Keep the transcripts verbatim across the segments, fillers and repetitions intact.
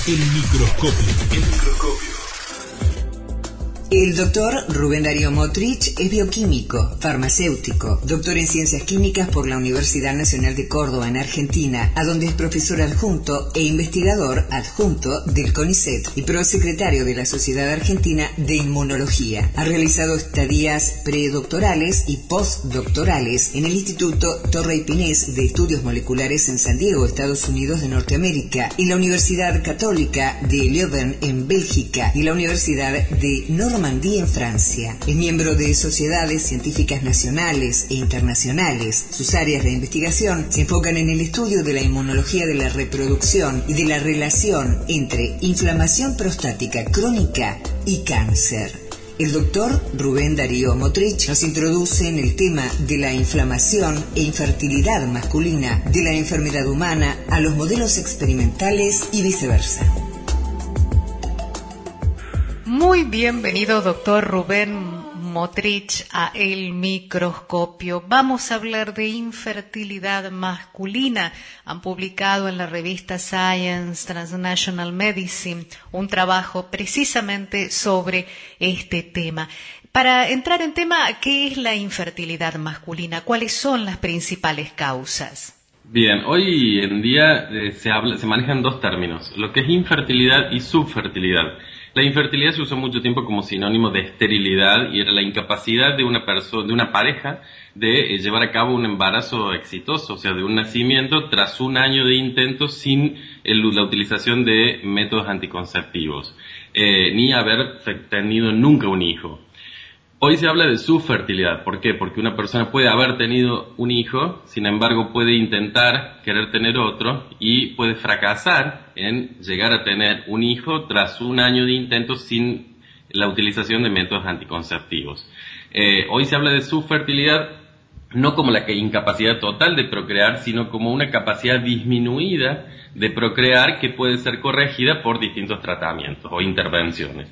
El microscopio. El microscopio. El doctor Rubén Darío Motrich es bioquímico, farmacéutico, doctor en Ciencias Químicas por la Universidad Nacional de Córdoba en Argentina, a donde es profesor adjunto e investigador adjunto del CONICET y prosecretario de la Sociedad Argentina de Inmunología. Ha realizado estadías predoctorales y postdoctorales en el Instituto Torrey Pinés de Estudios Moleculares en San Diego, Estados Unidos de Norteamérica, y la Universidad Católica de Leuven en Bélgica y la Universidad de Normandía en Francia. Es miembro de sociedades científicas nacionales e internacionales. Sus áreas de investigación se enfocan en el estudio de la inmunología de la reproducción y de la relación entre inflamación prostática crónica y cáncer. El doctor Rubén Darío Motrich nos introduce en el tema de la inflamación e infertilidad masculina de la enfermedad humana a los modelos experimentales y viceversa. Muy bienvenido, doctor Rubén Motrich, a El Microscopio. Vamos a hablar de infertilidad masculina. Han publicado en la revista Science Transnational Medicine un trabajo precisamente sobre este tema. Para entrar en tema, ¿qué es la infertilidad masculina? ¿Cuáles son las principales causas? Bien, hoy en día eh, se habla, se manejan dos términos, lo que es infertilidad y subfertilidad. La infertilidad se usó mucho tiempo como sinónimo de esterilidad y era la incapacidad de una persona, de una pareja, de eh, llevar a cabo un embarazo exitoso, o sea, de un nacimiento tras un año de intentos sin el, la utilización de métodos anticonceptivos, eh, ni haber tenido nunca un hijo. Hoy se habla de subfertilidad. ¿Por qué? Porque una persona puede haber tenido un hijo, sin embargo puede intentar querer tener otro y puede fracasar en llegar a tener un hijo tras un año de intentos sin la utilización de métodos anticonceptivos. Eh, hoy se habla de subfertilidad no como la incapacidad total de procrear, sino como una capacidad disminuida de procrear que puede ser corregida por distintos tratamientos o intervenciones.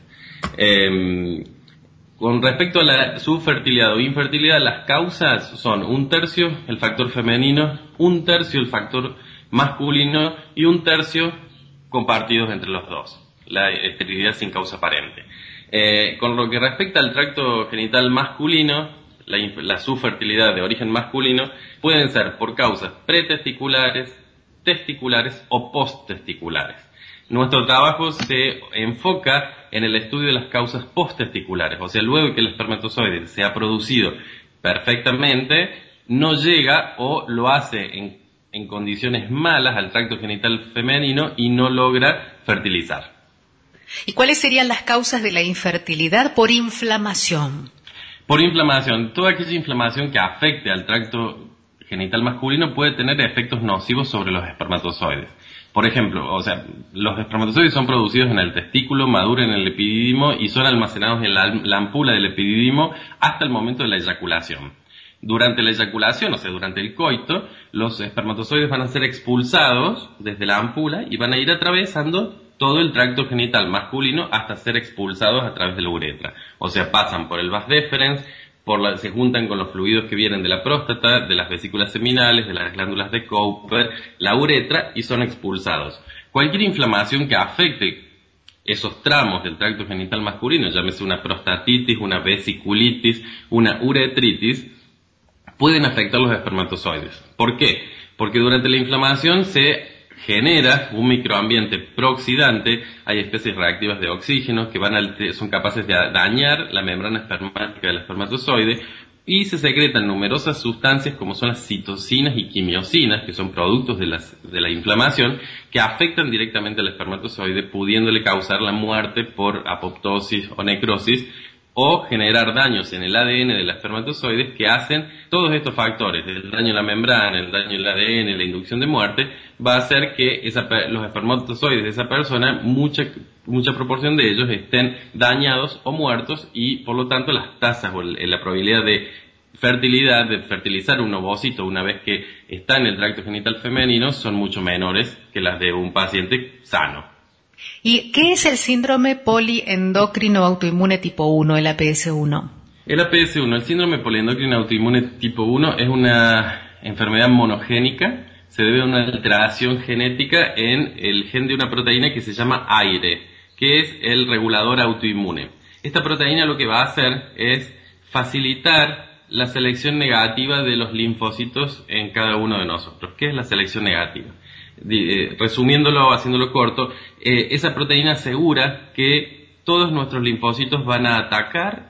Eh, Con respecto a la subfertilidad o infertilidad, las causas son un tercio el factor femenino, un tercio el factor masculino y un tercio compartidos entre los dos, la esterilidad sin causa aparente. Eh, con lo que respecta al tracto genital masculino, la, la subfertilidad de origen masculino pueden ser por causas pretesticulares, testiculares o posttesticulares. Nuestro trabajo se enfoca en el estudio de las causas posttesticulares, o sea, luego que el espermatozoide se ha producido perfectamente, no llega o lo hace en, en condiciones malas al tracto genital femenino y no logra fertilizar. ¿Y cuáles serían las causas de la infertilidad por inflamación? Por inflamación, toda aquella inflamación que afecte al tracto genital masculino puede tener efectos nocivos sobre los espermatozoides. Por ejemplo, o sea, los espermatozoides son producidos en el testículo, maduran en el epididimo y son almacenados en la, la ampulla del epididimo hasta el momento de la eyaculación. Durante la eyaculación, o sea, durante el coito, los espermatozoides van a ser expulsados desde la ampulla y van a ir atravesando todo el tracto genital masculino hasta ser expulsados a través de la uretra. O sea, pasan por el vas deferens, por la, se juntan con los fluidos que vienen de la próstata, de las vesículas seminales, de las glándulas de Cowper, la uretra, y son expulsados. Cualquier inflamación que afecte esos tramos del tracto genital masculino, llámese una prostatitis, una vesiculitis, una uretritis, pueden afectar los espermatozoides. ¿Por qué? Porque durante la inflamación se genera un microambiente prooxidante, hay especies reactivas de oxígeno que van a, son capaces de dañar la membrana espermática del espermatozoide y se secretan numerosas sustancias como son las citocinas y quimiosinas, que son productos de, las, de la inflamación, que afectan directamente al espermatozoide, pudiéndole causar la muerte por apoptosis o necrosis, o generar daños en el A D N del espermatozoide que hacen todos estos factores, el daño en la membrana, el daño en el A D N, la inducción de muerte, va a hacer que esa, los espermatozoides de esa persona, mucha, mucha proporción de ellos estén dañados o muertos y por lo tanto las tasas o la probabilidad de fertilidad, de fertilizar un ovocito una vez que está en el tracto genital femenino son mucho menores que las de un paciente sano. ¿Y qué es el síndrome poliendocrino autoinmune tipo uno, el A P S uno? El A P S uno, el síndrome poliendocrino autoinmune tipo uno, es una enfermedad monogénica se debe a una alteración genética en el gen de una proteína que se llama A I R E, que es el regulador autoinmune. Esta proteína lo que va a hacer es facilitar la selección negativa de los linfocitos en cada uno de nosotros. ¿Qué es la selección negativa? Eh, resumiéndolo, haciéndolo corto, eh, esa proteína asegura que todos nuestros linfocitos van a atacar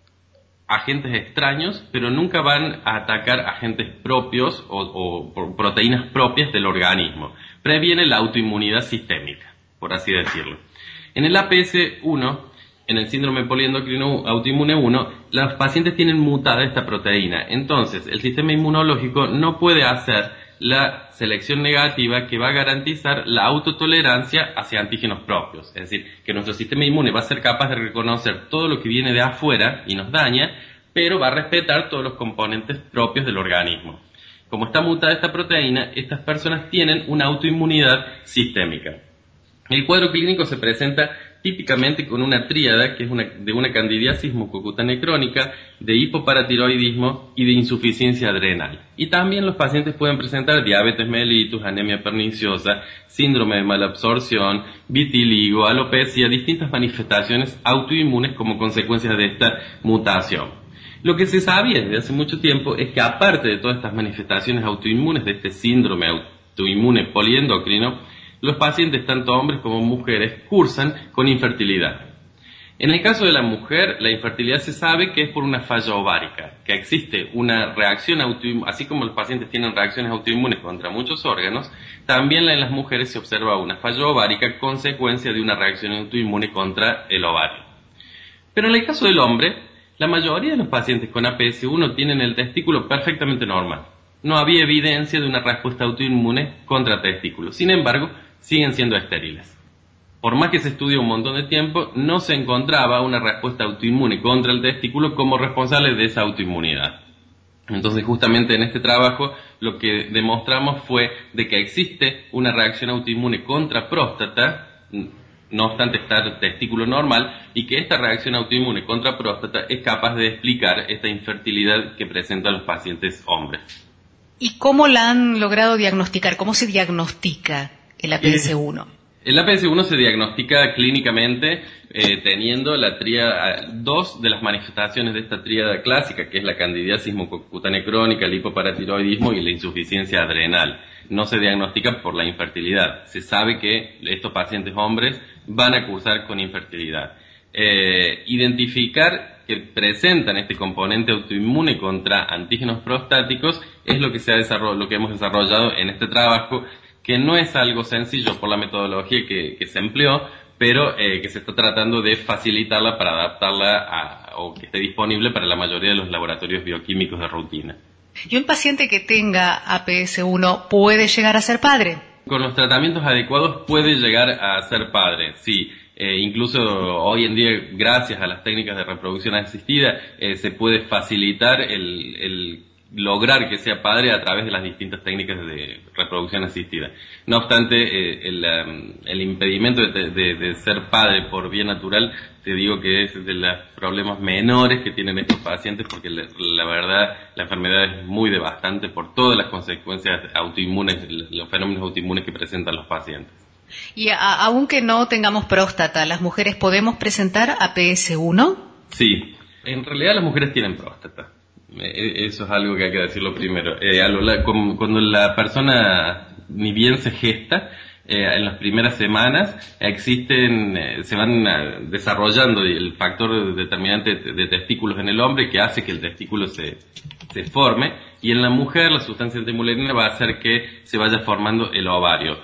agentes extraños, pero nunca van a atacar agentes propios o, o proteínas propias del organismo. Previene la autoinmunidad sistémica, por así decirlo. En el A P S uno, en el síndrome poliendocrino autoinmune uno, los pacientes tienen mutada esta proteína. Entonces, el sistema inmunológico no puede hacer la selección negativa que va a garantizar la autotolerancia hacia antígenos propios. Es decir, que nuestro sistema inmune va a ser capaz de reconocer todo lo que viene de afuera y nos daña, pero va a respetar todos los componentes propios del organismo. Como está mutada esta proteína, estas personas tienen una autoinmunidad sistémica. El cuadro clínico se presenta típicamente con una tríada que es una, de una candidiasis mucocutánea crónica, de hipoparatiroidismo y de insuficiencia adrenal. Y también los pacientes pueden presentar diabetes mellitus, anemia perniciosa, síndrome de malabsorción, vitiligo, alopecia, distintas manifestaciones autoinmunes como consecuencia de esta mutación. Lo que se sabía desde hace mucho tiempo es que aparte de todas estas manifestaciones autoinmunes de este síndrome autoinmune poliendocrino, los pacientes, tanto hombres como mujeres, cursan con infertilidad. En el caso de la mujer, la infertilidad se sabe que es por una falla ovárica, que existe una reacción autoinmune, así como los pacientes tienen reacciones autoinmunes contra muchos órganos, también en las mujeres se observa una falla ovárica consecuencia de una reacción autoinmune contra el ovario. Pero en el caso del hombre, la mayoría de los pacientes con A P S uno tienen el testículo perfectamente normal. No había evidencia de una respuesta autoinmune contra testículos. Sin embargo, siguen siendo estériles. Por más que se estudió un montón de tiempo, no se encontraba una respuesta autoinmune contra el testículo como responsable de esa autoinmunidad. Entonces, justamente en este trabajo, lo que demostramos fue de que existe una reacción autoinmune contra próstata, no obstante estar testículo normal, y que esta reacción autoinmune contra próstata es capaz de explicar esta infertilidad que presentan los pacientes hombres. ¿Y cómo la han logrado diagnosticar? ¿Cómo se diagnostica el A P S uno? El A P S uno se diagnostica clínicamente eh, teniendo la tríada, dos de las manifestaciones de esta tríada clásica, que es la candidiasis mucocutánea crónica, el hipoparatiroidismo y la insuficiencia adrenal. No se diagnostica por la infertilidad. Se sabe que estos pacientes hombres van a cursar con infertilidad. Eh, identificar que presentan este componente autoinmune contra antígenos prostáticos es lo que se ha desarrollado, lo que hemos desarrollado en este trabajo, que no es algo sencillo por la metodología que, que se empleó, pero eh, que se está tratando de facilitarla para adaptarla a, o que esté disponible para la mayoría de los laboratorios bioquímicos de rutina. ¿Y un paciente que tenga A P S uno puede llegar a ser padre? Con los tratamientos adecuados puede llegar a ser padre, sí. Eh, incluso hoy en día, gracias a las técnicas de reproducción asistida, eh, se puede facilitar el, el lograr que sea padre a través de las distintas técnicas de reproducción asistida. No obstante, eh, el, um, el impedimento de, de, de ser padre por vía natural, te digo que es de los problemas menores que tienen estos pacientes, porque la, la verdad la enfermedad es muy devastante por todas las consecuencias autoinmunes, los fenómenos autoinmunes que presentan los pacientes. Y a, aunque no tengamos próstata, ¿las mujeres podemos presentar A P S uno? Sí, en realidad las mujeres tienen próstata. Eso es algo que hay que decirlo primero. Eh, a lo, la, cuando la persona ni bien se gesta, eh, en las primeras semanas existen, eh, se van uh, desarrollando el factor determinante de, de testículos en el hombre que hace que el testículo se, se forme, y en la mujer la sustancia antimulerina va a hacer que se vaya formando el ovario.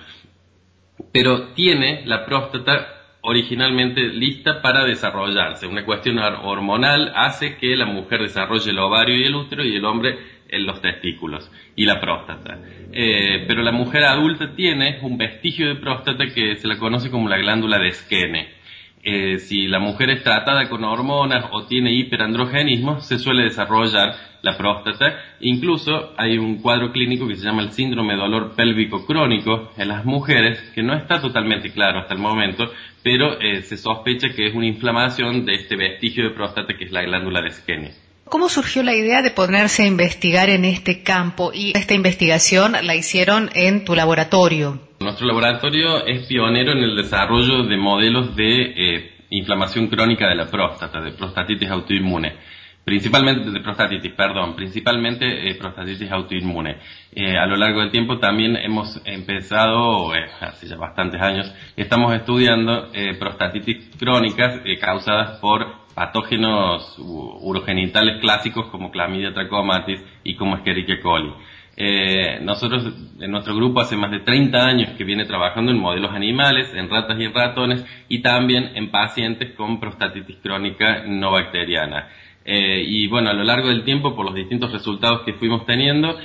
Pero tiene la próstata originalmente lista para desarrollarse. Una cuestión hormonal hace que la mujer desarrolle el ovario y el útero y el hombre en los testículos y la próstata. Eh, pero la mujer adulta tiene un vestigio de próstata que se la conoce como la glándula de Skene. Eh, si la mujer es tratada con hormonas o tiene hiperandrogenismo, se suele desarrollar la próstata. Incluso hay un cuadro clínico que se llama el síndrome de dolor pélvico crónico en las mujeres, que no está totalmente claro hasta el momento, pero eh, se sospecha que es una inflamación de este vestigio de próstata que es la glándula de Skene. ¿Cómo surgió la idea de ponerse a investigar en este campo? Y esta investigación la hicieron en tu laboratorio. Nuestro laboratorio es pionero en el desarrollo de modelos de eh, inflamación crónica de la próstata, de prostatitis autoinmune. Principalmente de prostatitis, perdón, principalmente eh, prostatitis autoinmune. Eh, a lo largo del tiempo también hemos empezado, eh, hace ya bastantes años, estamos estudiando eh, prostatitis crónicas eh, causadas por patógenos urogenitales clásicos como Chlamydia trachomatis y como Escherichia coli. Eh, nosotros, en nuestro grupo, hace más de treinta años que viene trabajando en modelos animales, en ratas y en ratones, y también en pacientes con prostatitis crónica no bacteriana. Eh, y bueno, a lo largo del tiempo, por los distintos resultados que fuimos teniendo,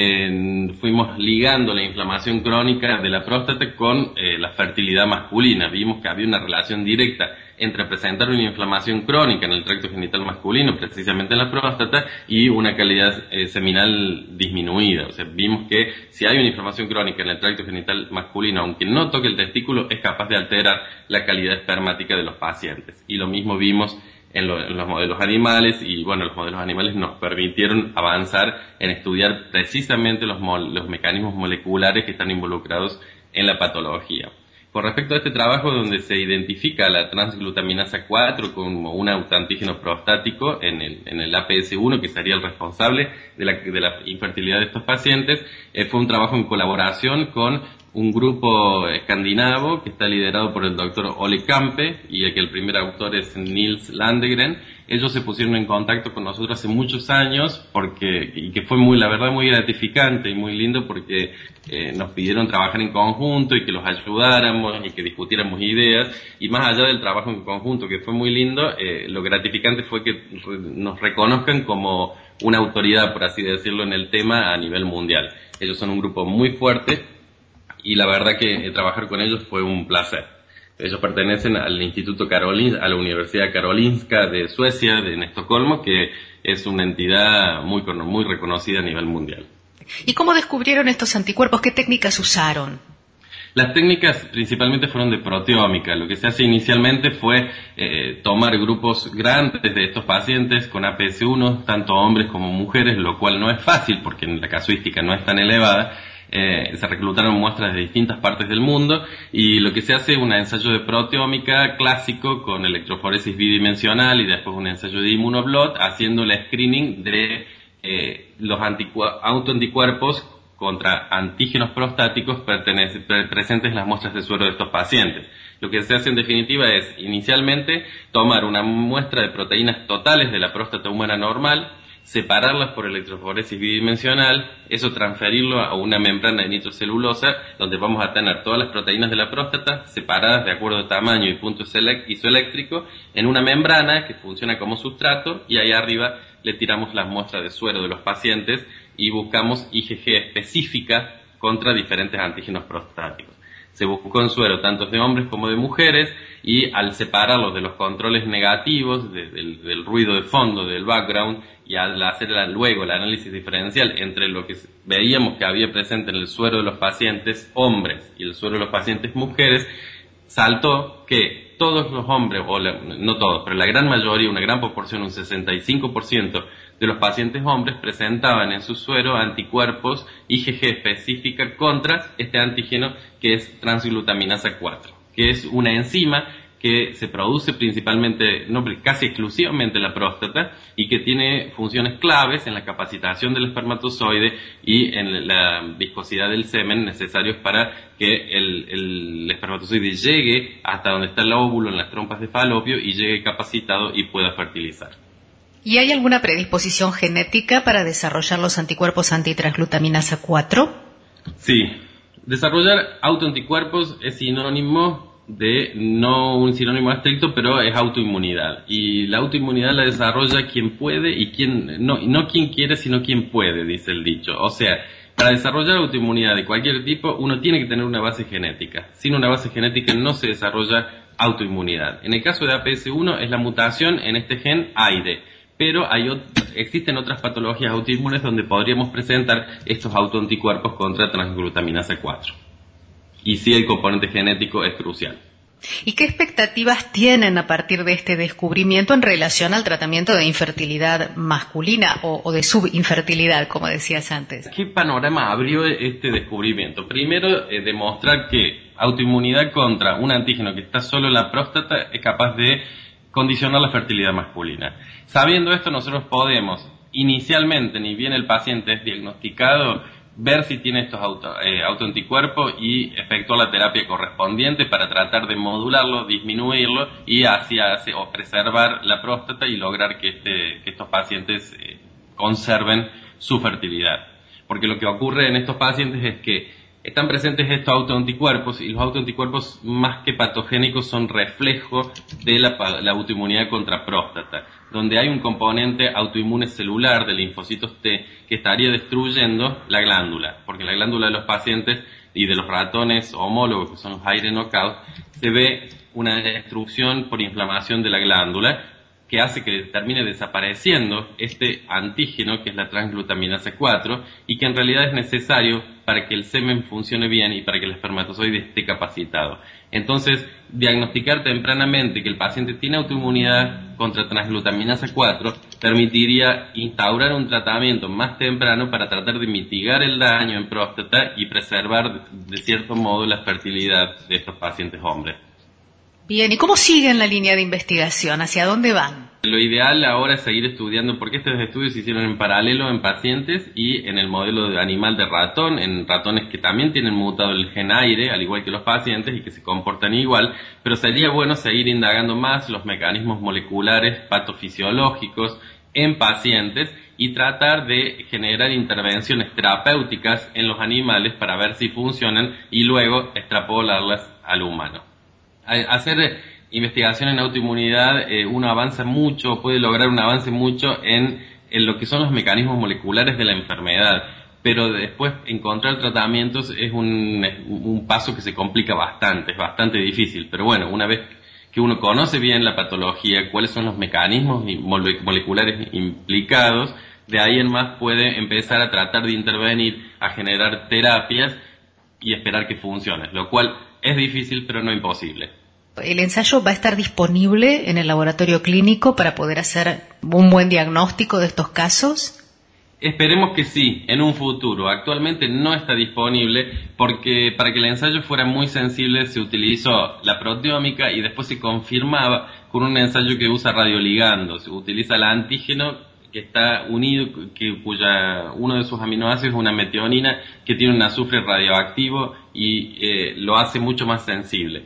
eh, fuimos ligando la inflamación crónica de la próstata con eh, la fertilidad masculina. Vimos que había una relación directa entre presentar una inflamación crónica en el tracto genital masculino, precisamente en la próstata, y una calidad eh, seminal disminuida. O sea, vimos que si hay una inflamación crónica en el tracto genital masculino, aunque no toque el testículo, es capaz de alterar la calidad espermática de los pacientes. Y lo mismo vimos En, lo, en los modelos animales, y bueno, los modelos animales nos permitieron avanzar en estudiar precisamente los, mo los mecanismos moleculares que están involucrados en la patología. Con respecto a este trabajo donde se identifica la transglutaminasa cuatro como un autoantígeno prostático en el, en el A P S uno, que sería el responsable de la, de la infertilidad de estos pacientes, eh, fue un trabajo en colaboración con un grupo escandinavo que está liderado por el doctor Ole Campe, y el que el primer autor es Nils Landegren. Ellos se pusieron en contacto con nosotros hace muchos años, porque y que fue muy, la verdad, muy gratificante y muy lindo, porque eh, nos pidieron trabajar en conjunto y que los ayudáramos y que discutiéramos ideas, y más allá del trabajo en conjunto, que fue muy lindo, eh, lo gratificante fue que re nos reconozcan como una autoridad, por así decirlo, en el tema a nivel mundial. Ellos son un grupo muy fuerte, y la verdad que eh, trabajar con ellos fue un placer. Ellos pertenecen al Instituto Karolinska, a la Universidad Karolinska de Suecia, de en Estocolmo, que es una entidad muy, muy reconocida a nivel mundial. ¿Y cómo descubrieron estos anticuerpos? ¿Qué técnicas usaron? Las técnicas principalmente fueron de proteómica. Lo que se hace inicialmente fue eh, tomar grupos grandes de estos pacientes con A P S uno, tanto hombres como mujeres, lo cual no es fácil porque la casuística no es tan elevada. Eh, se reclutaron muestras de distintas partes del mundo, y lo que se hace es un ensayo de proteómica clásico con electroforesis bidimensional y después un ensayo de inmunoblot, haciendo el screening de eh, los autoanticuerpos contra antígenos prostáticos presentes en las muestras de suero de estos pacientes. Lo que se hace en definitiva es inicialmente tomar una muestra de proteínas totales de la próstata humana normal, separarlas por electroforesis bidimensional, eso transferirlo a una membrana de nitrocelulosa, donde vamos a tener todas las proteínas de la próstata separadas de acuerdo a tamaño y punto isoeléctrico en una membrana que funciona como sustrato, y ahí arriba le tiramos las muestras de suero de los pacientes y buscamos I G G específica contra diferentes antígenos prostáticos. Se buscó en suero tanto de hombres como de mujeres, y al separarlos de los controles negativos, de, del, del ruido de fondo, del background, y al hacer la, luego el análisis diferencial entre lo que veíamos que había presente en el suero de los pacientes hombres y el suero de los pacientes mujeres, saltó que todos los hombres, o la, no todos, pero la gran mayoría, una gran proporción, un sesenta y cinco por ciento de los pacientes hombres presentaban en su suero anticuerpos I G G específica contra este antígeno que es transglutaminasa cuatro, que es una enzima que se produce principalmente, no, casi exclusivamente en la próstata, y que tiene funciones claves en la capacitación del espermatozoide y en la viscosidad del semen necesarios para que el, el espermatozoide llegue hasta donde está el óvulo en las trompas de falopio y llegue capacitado y pueda fertilizar. ¿Y hay alguna predisposición genética para desarrollar los anticuerpos antitransglutaminasa cuatro? Sí. Desarrollar autoanticuerpos es sinónimo de, no un sinónimo estricto, pero es autoinmunidad. Y la autoinmunidad la desarrolla quien puede y quien, no, no quien quiere, sino quien puede, dice el dicho. O sea, para desarrollar autoinmunidad de cualquier tipo, uno tiene que tener una base genética. Sin una base genética no se desarrolla autoinmunidad. En el caso de A P S uno es la mutación en este gen A I D. Pero hay ot existen otras patologías autoinmunes donde podríamos presentar estos autoanticuerpos contra transglutaminasa cuatro. Y sí, el componente genético es crucial. ¿Y qué expectativas tienen a partir de este descubrimiento en relación al tratamiento de infertilidad masculina o, o de subinfertilidad, como decías antes? ¿Qué panorama abrió este descubrimiento? Primero, eh, demostrar que autoinmunidad contra un antígeno que está solo en la próstata es capaz de condicionar la fertilidad masculina. Sabiendo esto, nosotros podemos, inicialmente, ni bien el paciente es diagnosticado, ver si tiene estos auto, eh, autoanticuerpos y efectuar la terapia correspondiente para tratar de modularlo, disminuirlo y así hace, o preservar la próstata y lograr que, este, que estos pacientes eh, conserven su fertilidad. Porque lo que ocurre en estos pacientes es que están presentes estos autoanticuerpos y los autoanticuerpos más que patogénicos son reflejo de la, la autoinmunidad contra próstata, donde hay un componente autoinmune celular de linfocitos T que estaría destruyendo la glándula, porque la glándula de los pacientes y de los ratones homólogos, que son los aire knockout, se ve una destrucción por inflamación de la glándula que hace que termine desapareciendo este antígeno que es la transglutaminasa cuatro y que en realidad es necesario para que el semen funcione bien y para que el espermatozoide esté capacitado. Entonces, diagnosticar tempranamente que el paciente tiene autoinmunidad contra transglutaminasa cuatro permitiría instaurar un tratamiento más temprano para tratar de mitigar el daño en próstata y preservar de cierto modo la fertilidad de estos pacientes hombres. Bien, ¿y cómo siguen la línea de investigación? ¿Hacia dónde van? Lo ideal ahora es seguir estudiando, porque estos estudios se hicieron en paralelo en pacientes y en el modelo de animal de ratón, en ratones que también tienen mutado el gen aire, al igual que los pacientes, y que se comportan igual, pero sería bueno seguir indagando más los mecanismos moleculares patofisiológicos en pacientes y tratar de generar intervenciones terapéuticas en los animales para ver si funcionan y luego extrapolarlas al humano. Hacer investigación en autoinmunidad, eh, uno avanza mucho, puede lograr un avance mucho en, en lo que son los mecanismos moleculares de la enfermedad, pero después encontrar tratamientos es un, un paso que se complica bastante, es bastante difícil, pero bueno, una vez que uno conoce bien la patología, cuáles son los mecanismos moleculares implicados, de ahí en más puede empezar a tratar de intervenir, a generar terapias y esperar que funcione, lo cual es difícil pero no imposible. ¿El ensayo va a estar disponible en el laboratorio clínico para poder hacer un buen diagnóstico de estos casos? Esperemos que sí, en un futuro. Actualmente no está disponible porque para que el ensayo fuera muy sensible se utilizó la proteómica y después se confirmaba con un ensayo que usa radioligando. Se utiliza el antígeno que está unido, que, cuya uno de sus aminoácidos es una metionina que tiene un azufre radioactivo y eh, lo hace mucho más sensible.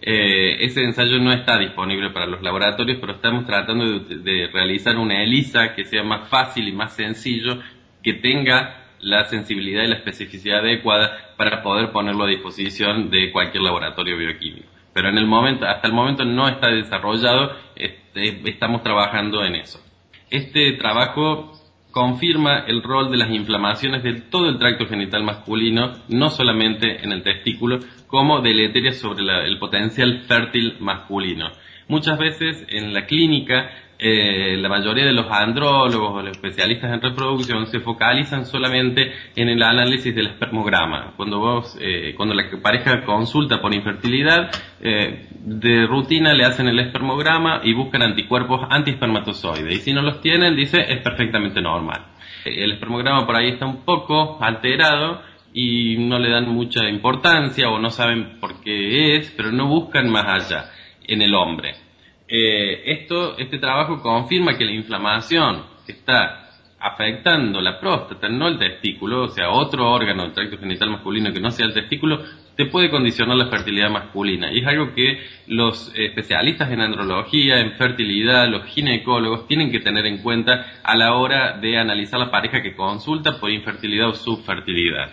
Eh, ese ensayo no está disponible para los laboratorios, pero estamos tratando de, de realizar una ELISA que sea más fácil y más sencillo, que tenga la sensibilidad y la especificidad adecuada para poder ponerlo a disposición de cualquier laboratorio bioquímico. Pero en el momento, hasta el momento no está desarrollado, este, estamos trabajando en eso. Este trabajo confirma el rol de las inflamaciones de todo el tracto genital masculino, no solamente en el testículo, como deleterias sobre la, el potencial fértil masculino. Muchas veces en la clínica, eh, la mayoría de los andrólogos o los especialistas en reproducción se focalizan solamente en el análisis del espermograma. Cuando vos, eh, cuando la pareja consulta por infertilidad, eh, de rutina le hacen el espermograma y buscan anticuerpos antiespermatozoides. Y si no los tienen, dice, es perfectamente normal. El espermograma por ahí está un poco alterado y no le dan mucha importancia o no saben por qué es, pero no buscan más allá en el hombre. Eh, esto, este trabajo confirma que la inflamación que está afectando la próstata, no el testículo, o sea, otro órgano del tracto genital masculino que no sea el testículo, te puede condicionar la fertilidad masculina. Y es algo que los especialistas en andrología, en fertilidad, los ginecólogos tienen que tener en cuenta a la hora de analizar la pareja que consulta por infertilidad o subfertilidad.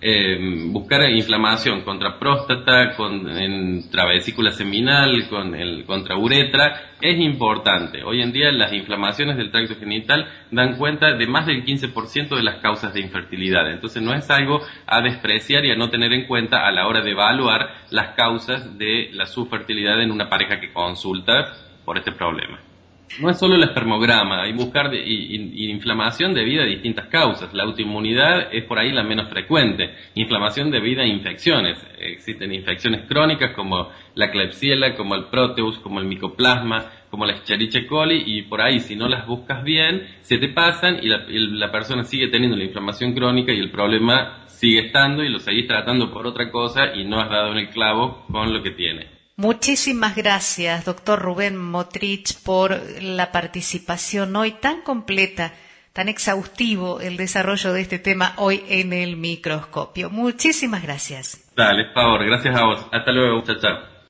Eh, buscar inflamación contra próstata, contra vesícula seminal, con el, contra uretra, es importante. Hoy en día las inflamaciones del tracto genital dan cuenta de más del quince por ciento de las causas de infertilidad. Entonces no es algo a despreciar y a no tener en cuenta a la hora de evaluar las causas de la subfertilidad en una pareja que consulta por este problema. No es solo el espermograma, hay buscar de, y, y, inflamación debida a distintas causas. La autoinmunidad es por ahí la menos frecuente. Inflamación debida a infecciones. Existen infecciones crónicas como la Klebsiella, como el Proteus, como el Mycoplasma, como la Escherichia coli, y por ahí si no las buscas bien, se te pasan y la, y la persona sigue teniendo la inflamación crónica y el problema sigue estando y lo seguís tratando por otra cosa y no has dado en el clavo con lo que tiene. Muchísimas gracias, doctor Rubén Motrich, por la participación hoy tan completa, tan exhaustivo el desarrollo de este tema hoy en el microscopio. Muchísimas gracias. Dale, por favor, gracias a vos. Hasta luego, chao, chao.